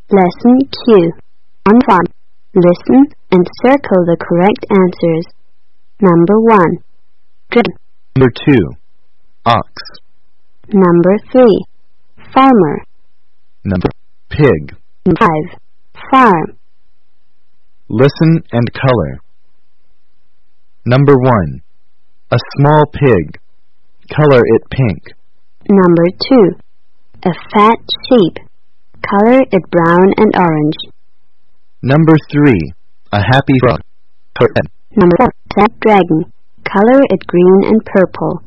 Lesson Q. On farm. Listen and circle the correct answers. Number 1. Drum. Number 2. Ox. Number 3. Farmer. Number pig. 5. Farm. Listen and color. Number 1. A small pig. Color it pink. Number 2. A fat sheep. Color it brown and orange. Number 3. A happy frog. Color it red. Number 4. Snapdragon. Color it green and purple.